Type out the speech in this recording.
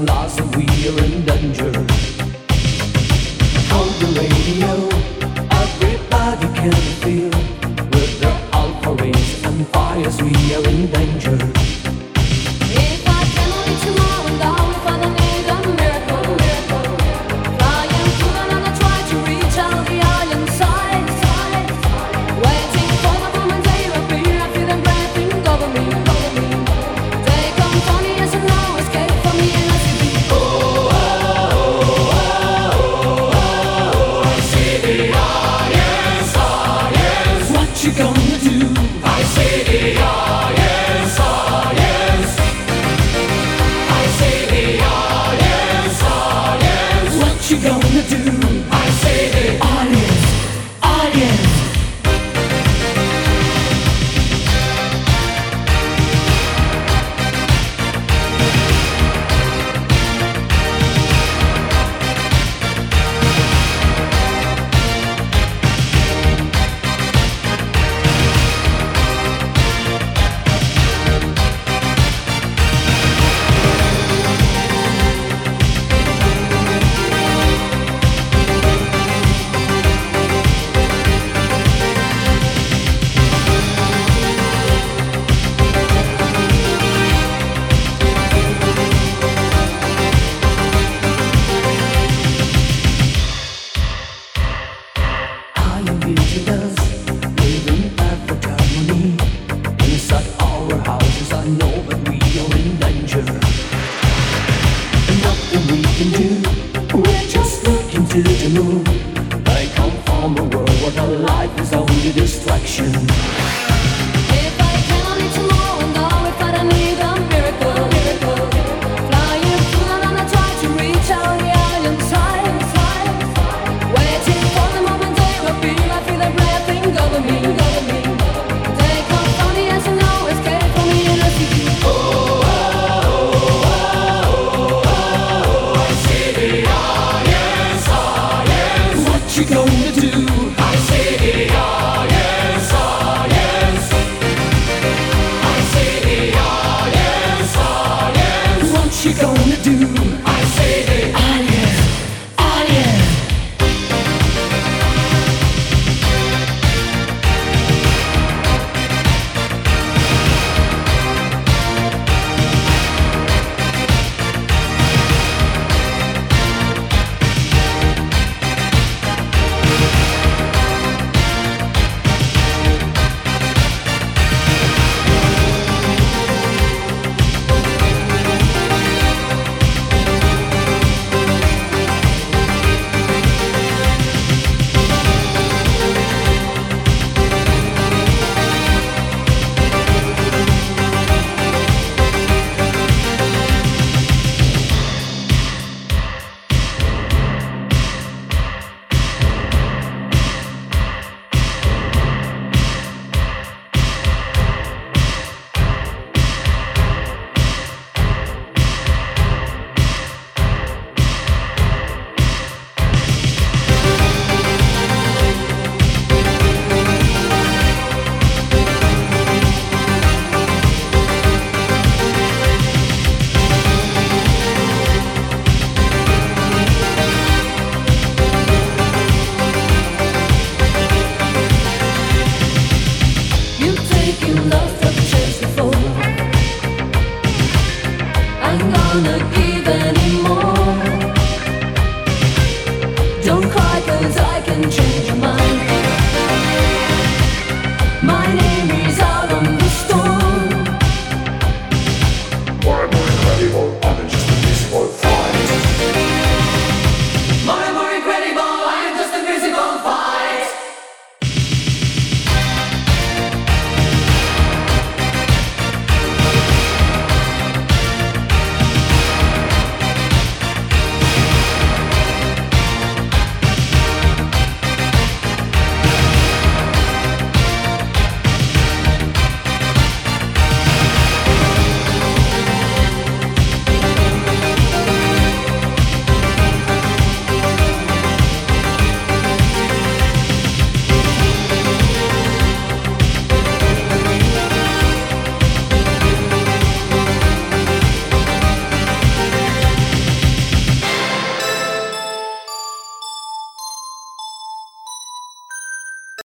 lost and we are in danger. On the radio, everybody can feel. With the alpha rays and fires, we are in danger. If I can only tomorrow, down if I don't need a miracle. Flying through another, try to reach out the island side. Waiting for the moment they appear, I feel them breathing over me. They come funny as no escape from me in a city. What you gonna do? I say the yes, yes. I say the yes. What you gonna do? I say the Audience, audience. I am vigilance, living perfect harmony. Inside our houses, I know that we are in danger. Nothing we can do, we're just looking to the moon. I come from a world where the life is only distraction. If I can only tomorrow, now if I don't need a miracle. Flying through another, try to reach out the island side. Waiting for the moment they appear, I feel them breathing over me. They come funny as no escape from me in a city. I say the yes, yes. What you gonna do? I say the yes, yes. I say the yes, yes. What you gonna do? I say the